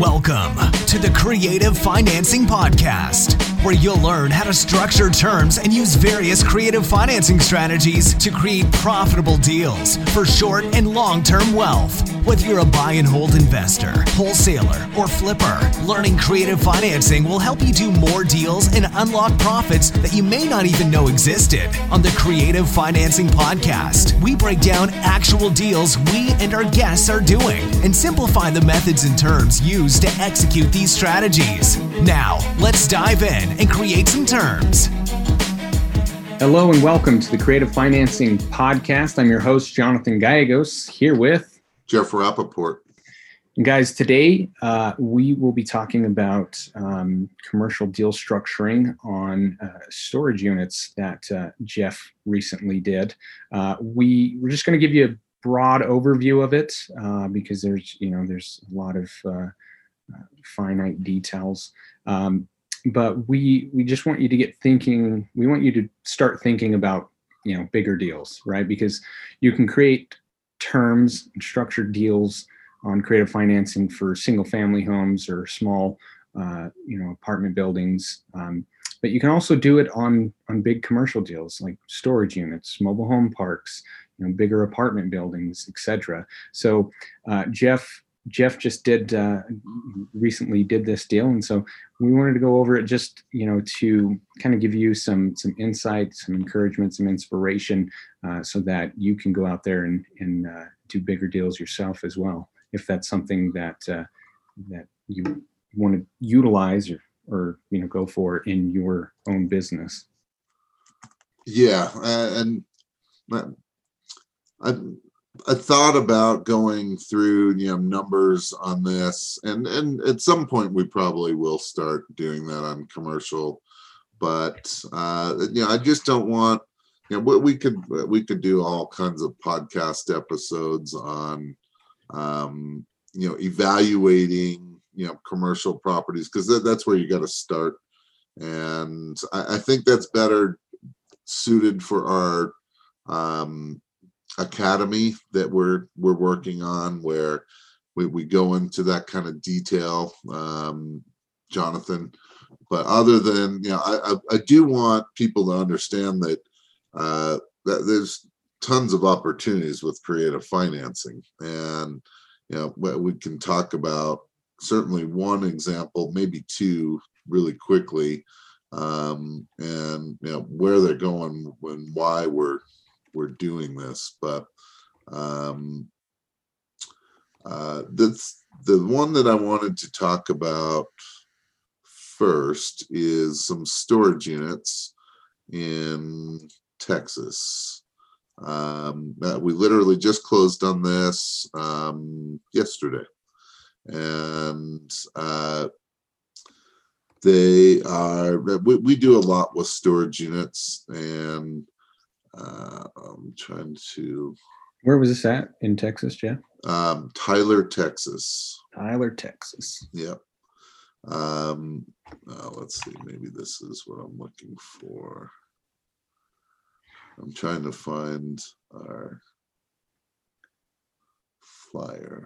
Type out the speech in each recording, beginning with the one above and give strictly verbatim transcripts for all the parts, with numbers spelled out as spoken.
Welcome to the Creative Financing Podcast, where you'll learn how to structure terms and use various creative financing strategies to create profitable deals for short and long-term wealth. Whether you're a buy and hold investor, wholesaler, or flipper, learning creative financing will help you do more deals and unlock profits that you may not even know existed. On the Creative Financing Podcast, we break down actual deals we and our guests are doing and simplify the methods and terms used to execute these strategies. Now, let's dive in and create some terms. Hello and welcome to the Creative Financing Podcast. I'm your host, Jonathan Gallegos, here with Jeff Rappaport. And guys, today uh, we will be talking about um, commercial deal structuring on uh, storage units that uh, Jeff recently did. Uh, we, we're just going to give you a broad overview of it uh, because there's, you know, there's a lot of uh, uh, finite details. Um, but we we just want you to get thinking. We want you to start thinking about, you know, bigger deals, right? Because you can create terms and structured deals on creative financing for single family homes or small, uh, you know, apartment buildings. Um, but you can also do it on, on big commercial deals like storage units, mobile home parks, you know, bigger apartment buildings, et cetera. So uh, Jeff, Jeff just did, uh, recently did this deal. And so we wanted to go over it just, you know, to kind of give you some, some insight, some encouragement, some inspiration uh, so that you can go out there and, and uh, do bigger deals yourself as well, if that's something that uh, that you want to utilize or, or you know go for in your own business. Yeah, uh, and I I thought about going through you know numbers on this, and and at some point we probably will start doing that on commercial, but uh, you know I just don't want you know we could we could do all kinds of podcast episodes on. Um, you know, evaluating, you know, commercial properties, because that, that's where you got to start. And I, I think that's better suited for our um, academy that we're we're working on, where we, we go into that kind of detail, um, Jonathan. But other than, you know, I, I, I do want people to understand that uh, that there's tons of opportunities with creative financing, and you know we can talk about certainly one example, maybe two, really quickly, um, and you know where they're going and why we're we're doing this. But um, uh, that's the one that I wanted to talk about first is some storage units in Texas. Um, uh, we literally just closed on this um, yesterday, and uh, they are. We, we do a lot with storage units, and uh, I'm trying to. Where was this at in Texas, Jeff? Um, Tyler, Texas. Tyler, Texas. Yep. Um, uh, let's see. Maybe this is what I'm looking for. I'm trying to find our flyer.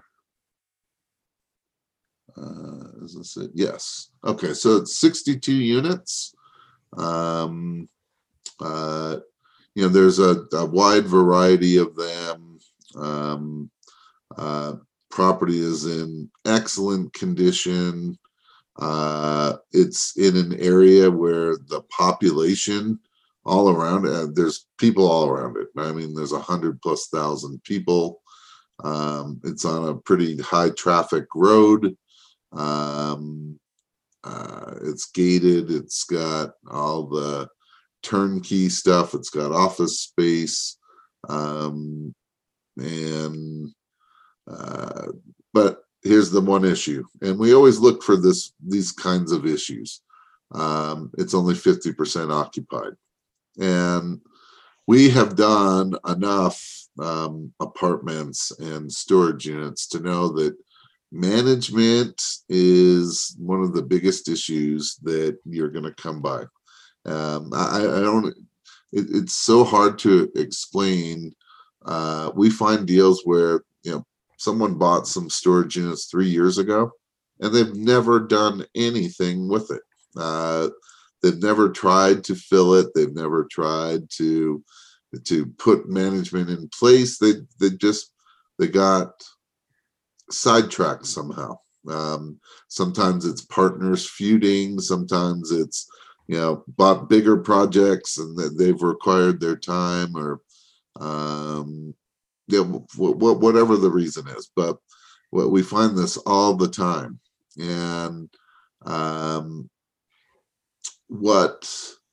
Uh, is this it? Yes. Okay, so it's sixty-two units. Um, uh, you know, there's a, a wide variety of them. Um, uh, property is in excellent condition. Uh, it's in an area where the population all around it, there's people all around it. I mean, there's a hundred plus thousand people. Um, it's on a pretty high traffic road. Um, uh, it's gated. It's got all the turnkey stuff. It's got office space. Um, and, uh, but here's the one issue, and we always look for this, these kinds of issues. Um, it's only fifty percent occupied. And we have done enough um, apartments and storage units to know that management is one of the biggest issues that you're going to come by. Um, I, I don't, it, it's so hard to explain. Uh, we find deals where, you know, someone bought some storage units three years ago and they've never done anything with it. Uh, they've never tried to fill it. They've never tried to to put management in place. They they just they got sidetracked somehow. Um, sometimes it's partners feuding. Sometimes it's, you know, bought bigger projects and that they've required their time, or um, yeah, w- w- whatever the reason is. But what we find this all the time, and um, what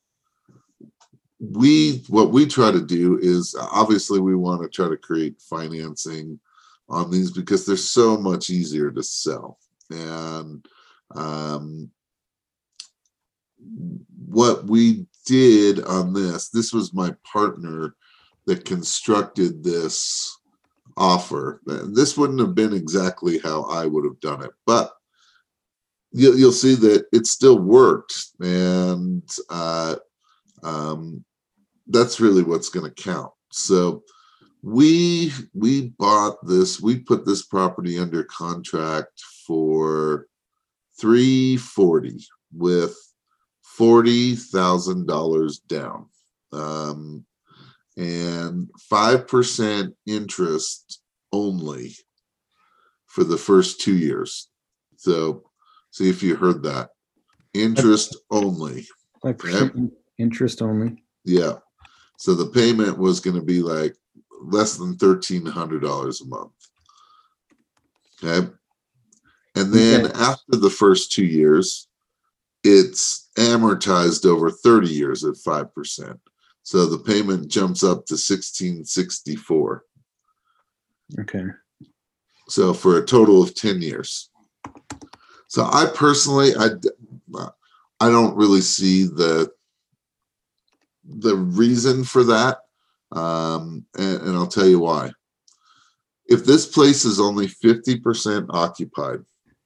we what we try to do is, obviously we want to try to create financing on these because they're so much easier to sell. And um, what we did on this, this was my partner that constructed this offer. This wouldn't have been exactly how I would have done it, but you'll, you'll see that it still worked. And uh, um, that's really what's going to count. So we we bought this, we put this property under contract for three forty with forty thousand dollars down, um, and five percent interest only for the first two years. So see if you heard that. Interest only. five percent okay. Interest only. Yeah. So the payment was going to be like less than thirteen hundred dollars a month. Okay. And then okay. after the first two years, it's amortized over thirty years at five percent. So the payment jumps up to sixteen sixty-four. Okay. So for a total of ten years. So I personally, I, I don't really see the, the reason for that. Um, and, and I'll tell you why. If this place is only fifty percent occupied,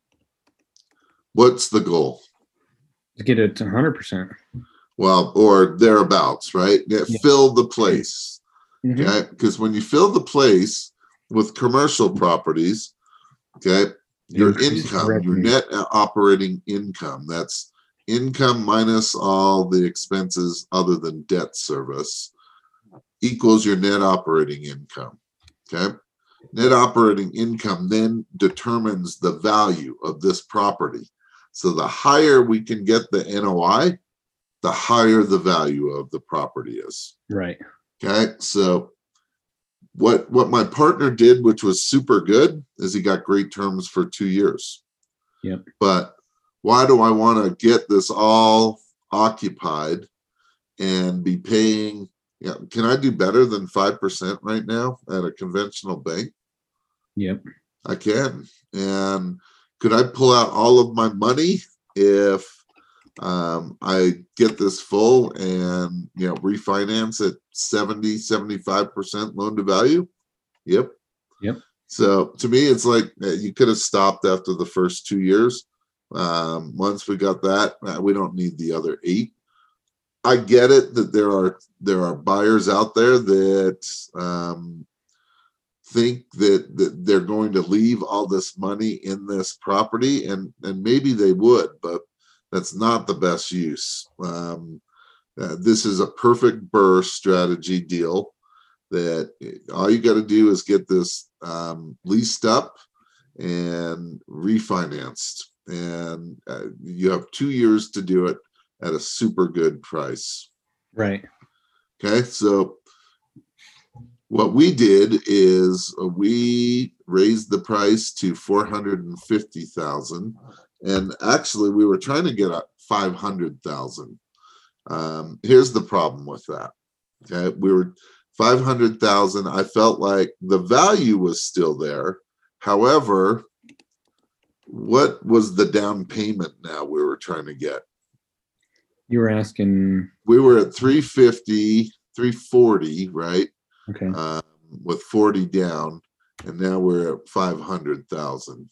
what's the goal? To get it to one hundred percent. Well, or thereabouts, right? Yeah, yeah. Fill the place. Mm-hmm. Okay. Because when you fill the place with commercial properties, okay, your income, your net operating income, that's income minus all the expenses other than debt service, equals your net operating income. Okay. Net operating income then determines the value of this property. So the higher we can get the N O I, the higher the value of the property is. Right. Okay. So what, what my partner did, which was super good, is he got great terms for two years. Yep. But why do I want to get this all occupied and be paying? Yeah, can I do better than five percent right now at a conventional bank? Yep. I can. And could I pull out all of my money if um, I get this full and, you know, refinance at seventy, seventy-five percent loan to value? Yep. Yep. So to me, it's like you could have stopped after the first two years. Um, once we got that, we don't need the other eight. I get it that there are there are buyers out there that um, think that, that they're going to leave all this money in this property, and and maybe they would, but that's not the best use. Um, uh, this is a perfect B R R R R strategy deal that all you got to do is get this um, leased up and refinanced, and uh, you have two years to do it at a super good price. Right. Okay. So what we did is we raised the price to four hundred fifty thousand, and actually we were trying to get a five hundred thousand. Um, here's the problem with that. Okay. We were five hundred thousand. I felt like the value was still there. However, what was the down payment now we were trying to get? You were asking. We were at three fifty, three forty, right? Okay. Um, with forty down, and now we're at five hundred thousand.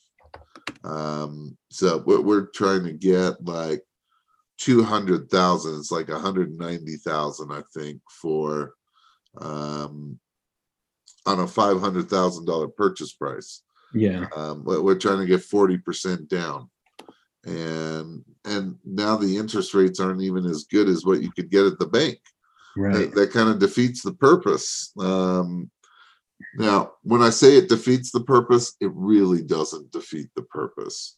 Um, so we're, we're trying to get like two hundred thousand. It's like one hundred ninety thousand, I think, for um, on a five hundred thousand dollar purchase price. Yeah. Um, we're trying to get forty percent down. and and now the interest rates aren't even as good as what you could get at the bank. Right. That, that kind of defeats the purpose. Um, now, when I say it defeats the purpose, it really doesn't defeat the purpose.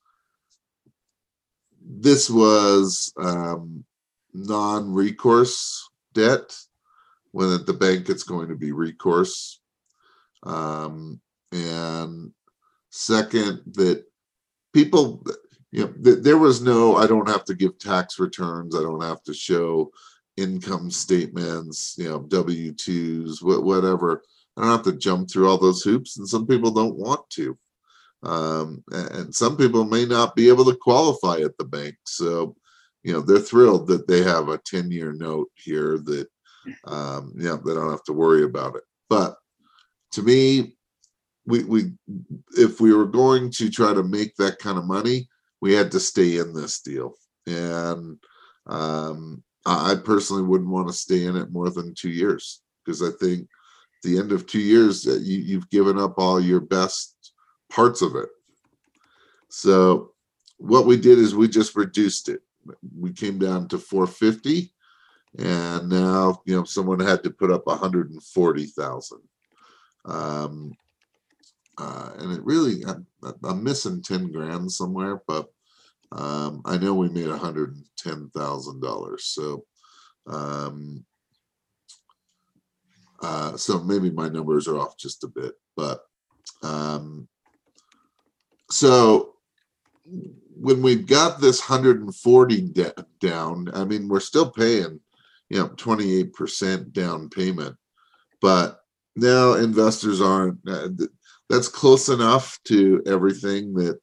This was um, non-recourse debt, when at the bank it's going to be recourse. Um, and second, that people, you know, th- there was no, I don't have to give tax returns, I don't have to show income statements, you know, W two's, wh- whatever. I don't have to jump through all those hoops, and some people don't want to. Um, and some people may not be able to qualify at the bank. So, you know, they're thrilled that they have a ten-year note here that, um, you know, they don't have to worry about it. But to me, we, we, if we were going to try to make that kind of money, we had to stay in this deal. And um, I personally wouldn't want to stay in it more than two years, because I think at the end of two years, you, you've given up all your best parts of it. So what we did is we just reduced it. We came down to four fifty, and now, you know, someone had to put up one hundred forty thousand. Um, uh, and it really, I'm, I'm missing ten grand somewhere, but um, I know we made one hundred ten thousand dollars. So, um, uh, so maybe my numbers are off just a bit, but um, so when we got this one hundred forty de- down, I mean, we're still paying, you know, twenty-eight percent down payment, but now investors aren't, uh, that's close enough to everything that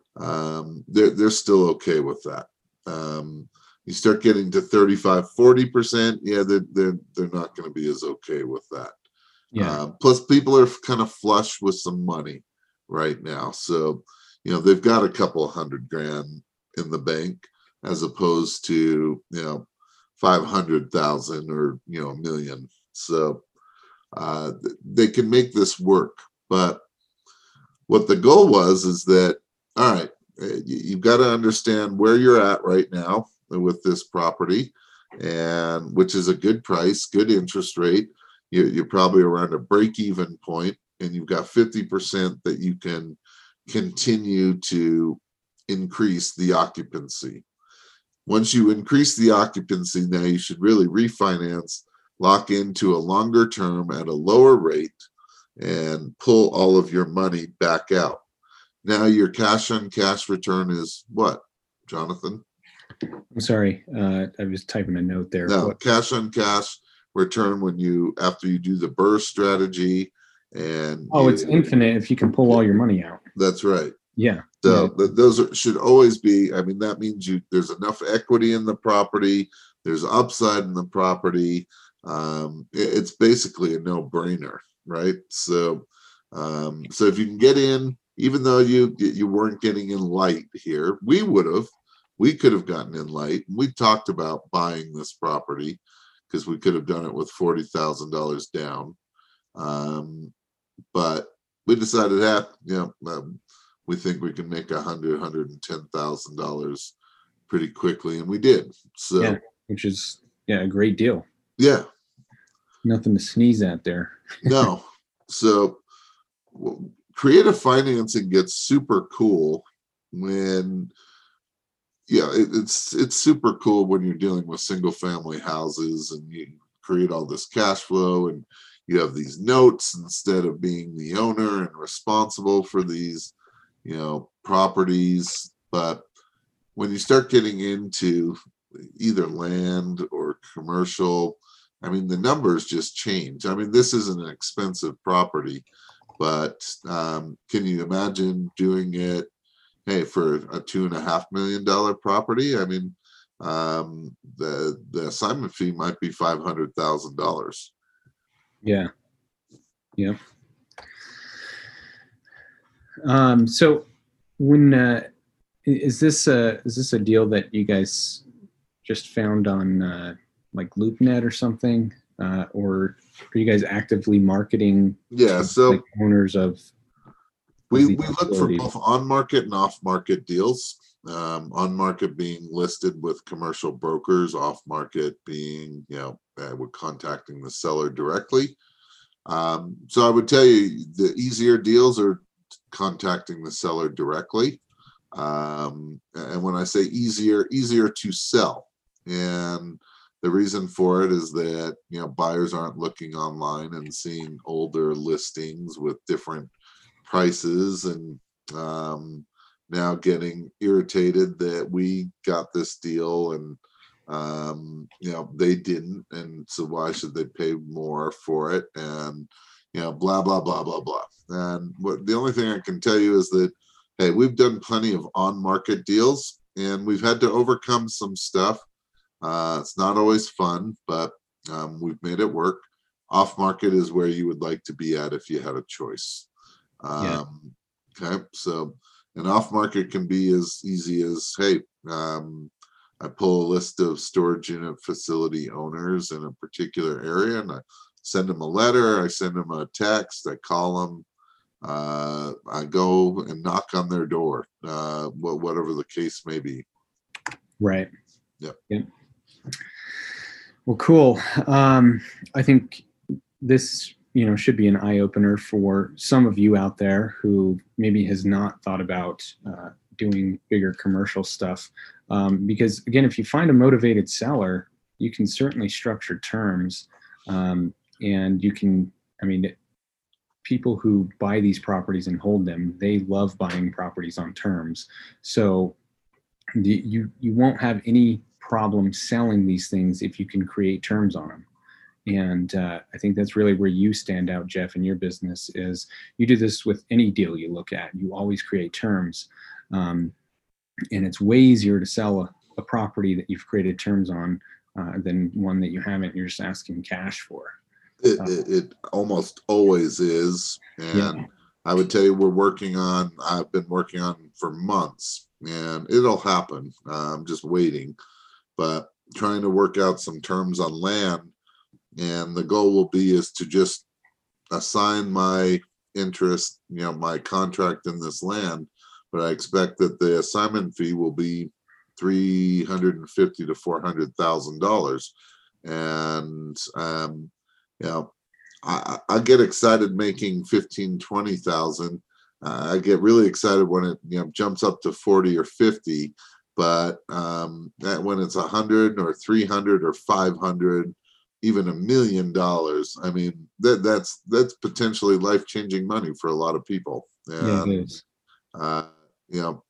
um, they're, they're still okay with that. Um, you start getting to thirty-five, forty percent, yeah, they're, they're, they're not going to be as okay with that. Yeah. Um, plus, people are kind of flush with some money right now. So, you know, they've got a couple hundred grand in the bank, as opposed to, you know, five hundred thousand or, you know, a million. So uh, they can make this work. But what the goal was is that, all right, you've got to understand where you're at right now with this property, and which is a good price, good interest rate. You're, you're probably around a break-even point, and you've got fifty percent that you can continue to increase the occupancy. Once you increase the occupancy, now you should really refinance, lock into a longer term at a lower rate, and pull all of your money back out. Now your cash on cash return is what, Jonathan? I'm sorry, uh, I was typing a note there. No, What? cash on cash return when you, after you do the burst strategy, and Oh, you, it's infinite if you can pull all your money out. that's right. Yeah. So yeah. th- those are, should always be, I mean, that means you, there's enough equity in the property, there's upside in the property. Um, it, it's basically a no-brainer, right? So, um, so if you can get in, even though you you weren't getting in light here, we would have, we could have gotten in light. We talked about buying this property because we could have done it with forty thousand dollars down. Um, but we decided that, you know, um, we think we can make a hundred, hundred and ten thousand dollars pretty quickly, and we did. So, yeah, which is yeah a great deal. Yeah, nothing to sneeze at there. No, so w- creative financing gets super cool when, yeah, it, it's it's super cool when you're dealing with single family houses and you create all this cash flow and you have these notes instead of being the owner and responsible for these, you know, properties. But when you start getting into either land or commercial, I mean, the numbers just change. I mean, this isn't an expensive property, but um, can you imagine doing it, hey, for a two and a half million dollar property? I mean, um, the the assignment fee might be five hundred thousand dollars. Yeah. Yeah. Um, so when uh, is this a is this a deal that you guys just found on uh, like LoopNet or something, uh, or are you guys actively marketing? Yeah, to, so like, owners of, of we these we look for facilities? both on market and off market deals. Um, on market being listed with commercial brokers, off market being, you know, uh, we're contacting the seller directly. Um, so I would tell you the easier deals are contacting the seller directly. Um, and when I say easier, easier to sell. And the reason for it is that, you know, buyers aren't looking online and seeing older listings with different prices and um, now getting irritated that we got this deal and um, you know, they didn't, and so why should they pay more for it? And you know, blah blah blah blah blah. And what the only thing I can tell you is that, hey, we've done plenty of on-market deals, and we've had to overcome some stuff. Uh, it's not always fun, but um, we've made it work. Off-market is where you would like to be at if you had a choice. Um, yeah. Okay, so an off-market can be as easy as, hey, um, I pull a list of storage unit facility owners in a particular area, and I send them a letter, I send them a text, I call them, uh, I go and knock on their door, uh, whatever the case may be. Right. Yep. Yep. Well, cool. Um, I think this, you know, should be an eye opener for some of you out there who maybe has not thought about uh, doing bigger commercial stuff. Um, because again, if you find a motivated seller, you can certainly structure terms, um, and you can, I mean, people who buy these properties and hold them, they love buying properties on terms. So the, you, you won't have any problem selling these things if you can create terms on them. And uh, I think that's really where you stand out, Jeff, in your business. Is you do this with any deal you look at. You always create terms. Um, and it's way easier to sell a, a property that you've created terms on uh, than one that you haven't. You're just asking cash for. It, uh, it, it almost always is. And yeah. I would tell you, we're working on, I've been working on for months, and it'll happen. Uh, I'm just waiting, but trying to work out some terms on land. And the goal will be is to just assign my interest, you know, my contract in this land. But I expect that the assignment fee will be three hundred fifty to four hundred thousand dollars, and um, you know, I, I get excited making fifteen, twenty thousand. Uh, I get really excited when it, you know, jumps up to forty or fifty. But um, that when it's a hundred or three hundred or five hundred, even a million dollars, I mean, that that's that's potentially life changing money for a lot of people. And, yeah, it is. Uh, you know,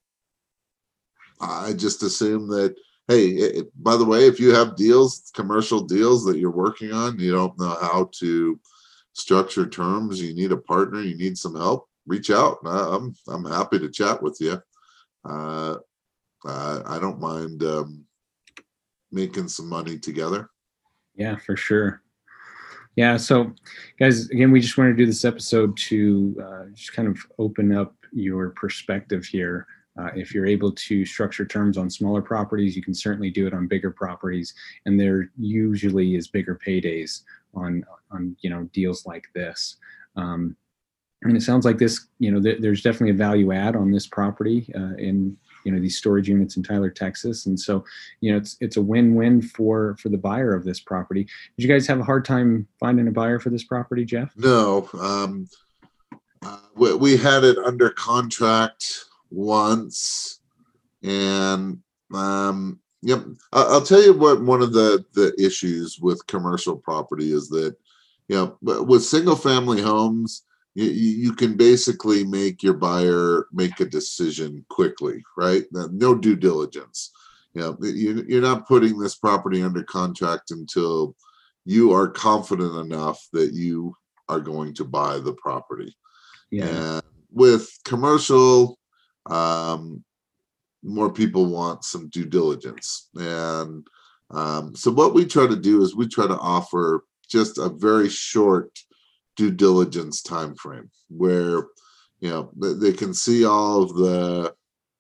I just assume that, hey, it, by the way, if you have deals, commercial deals that you're working on, you don't know how to structure terms, you need a partner, you need some help, reach out. I'm I'm happy to chat with you. Uh, uh, I don't mind um, making some money together. Yeah, for sure. Yeah. So, guys, again, we just wanted to do this episode to uh, just kind of open up your perspective here. Uh, if you're able to structure terms on smaller properties, you can certainly do it on bigger properties, and there usually is bigger paydays on on you know deals like this. Um, and it sounds like this, you know, th- there's definitely a value add on this property uh, in you know these storage units in Tyler, Texas, and so you know it's it's a win-win for for the buyer of this property. Did you guys have a hard time finding a buyer for this property, Jeff? No, um, uh, we, we had it under contract once, and um, yep. I'll tell you what one of the the issues with commercial property is that, you know, with single family homes, you, you can basically make your buyer make a decision quickly, right? No due diligence. You know, you, you're not putting this property under contract until you are confident enough that you are going to buy the property. Yeah. And with commercial, um, more people want some due diligence. And um, so what we try to do is we try to offer just a very short due diligence time frame where, you know, they can see all of the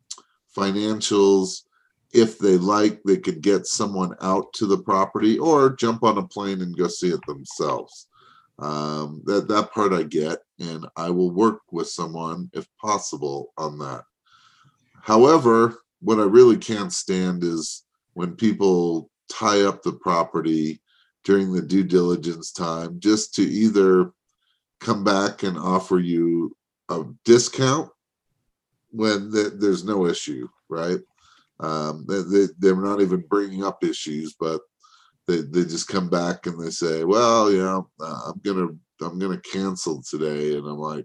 financials. If they like, they could get someone out to the property or jump on a plane and go see it themselves. Um, that that part I get, and I will work with someone if possible on that. However, what I really can't stand is when people tie up the property during the due diligence time just to either come back and offer you a discount when the, there's no issue, right? Um, they, they, they're not even bringing up issues, but they, they just come back and they say, well, you know, uh, I'm gonna I'm gonna cancel today, and I'm like,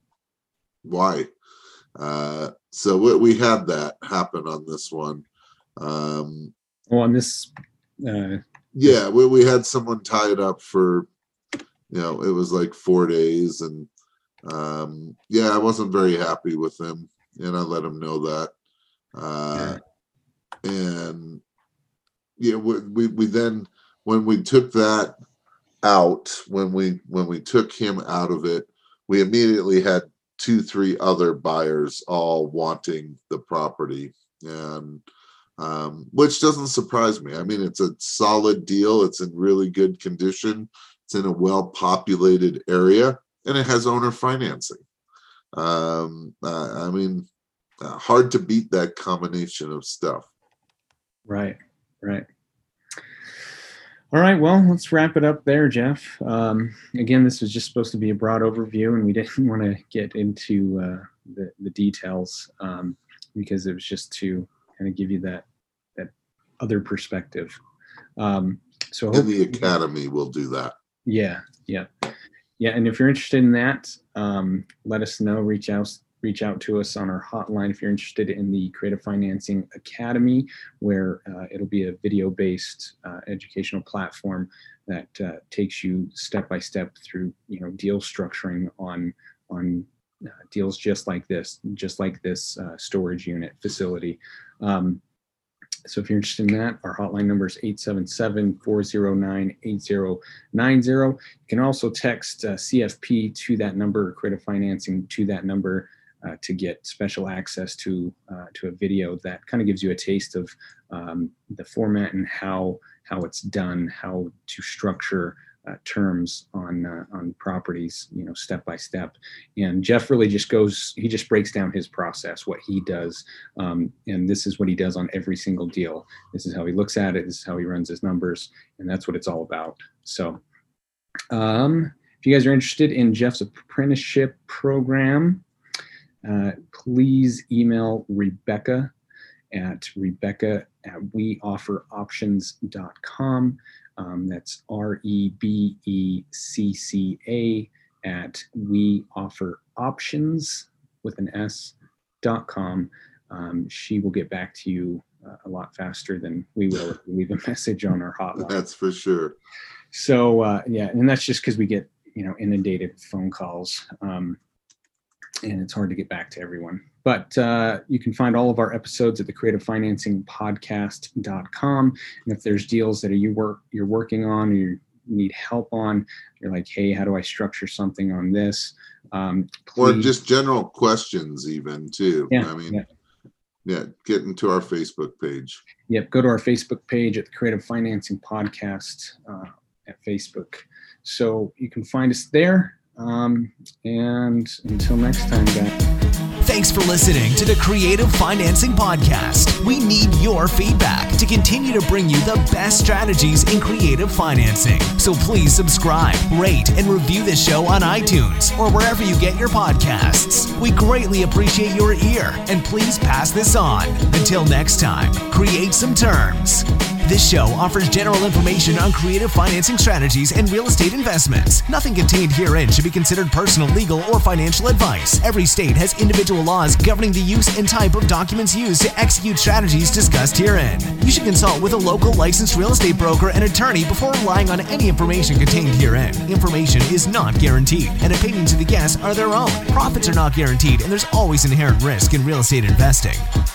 why? Uh, so we, we had that happen on this one. Um, well, on this, uh, yeah, we we had someone tie it up for, you know, it was like four days, and um, yeah, I wasn't very happy with them, and I let him know that. Uh, and yeah, we, we we then when we took that out, when we when we took him out of it, we immediately had two, three other buyers all wanting the property, and um, which doesn't surprise me. I mean, it's a solid deal. It's in really good condition. It's in a well-populated area, and it has owner financing. Um, uh, I mean, uh, hard to beat that combination of stuff. Right, right. All right, well, let's wrap it up there, Jeff. Um, again, this was just supposed to be a broad overview, and we didn't want to get into uh, the, the details um, because it was just to kind of give you that that other perspective. Um, so in the academy, we'll do that. Yeah, yeah, yeah. And if you're interested in that, um, let us know. Reach out. Reach out to us on our hotline if you're interested in the Creative Financing Academy, where uh, it'll be a video-based uh, educational platform that uh, takes you step by step through, you know, deal structuring on on uh, deals just like this, just like this uh, storage unit facility. Um, so if you're interested in that, our hotline number is eight seven seven, four oh nine, eight oh nine oh. You can also text uh, C F P to that number, or Creative Financing to that number, Uh, to get special access to uh, to a video that kind of gives you a taste of um, the format and how how it's done, how to structure uh, terms on uh, on properties, you know, step by step. And Jeff really just goes, he just breaks down his process, what he does, um, and this is what he does on every single deal. This is how he looks at it. This is how he runs his numbers, and that's what it's all about. So, um, if you guys are interested in Jeff's apprenticeship program, Uh, please email Rebecca at Rebecca at we offer options dot com. Um, that's R E B E C C A at we offer options with an S dot com. Um, she will get back to you uh, a lot faster than we will if we leave a message on our hotline. That's for sure. So uh, yeah, and that's just because we get, you know, inundated with phone calls. Um, and it's hard to get back to everyone. But uh, you can find all of our episodes at the creative financing podcast dot com. And if there's deals that are you work, you're working on, or you need help on, you're like, hey, how do I structure something on this? Um, or just general questions even too. Yeah, I mean, yeah. yeah, get into our Facebook page. Yep, go to our Facebook page at the Creative Financing Podcast uh, at Facebook. So you can find us there. Um, and until next time, guys. Thanks for listening to the Creative Financing Podcast. We need your feedback to continue to bring you the best strategies in creative financing. So please subscribe, rate, and review this show on iTunes or wherever you get your podcasts. We greatly appreciate your ear, and please pass this on. Until next time, create some terms. This show offers general information on creative financing strategies and real estate investments. Nothing contained herein should be considered personal, legal, or financial advice. Every state has individual laws governing the use and type of documents used to execute strategies discussed herein. You should consult with a local licensed real estate broker and attorney before relying on any information contained herein. Information is not guaranteed, and opinions of the guests are their own. Profits are not guaranteed, and there's always inherent risk in real estate investing.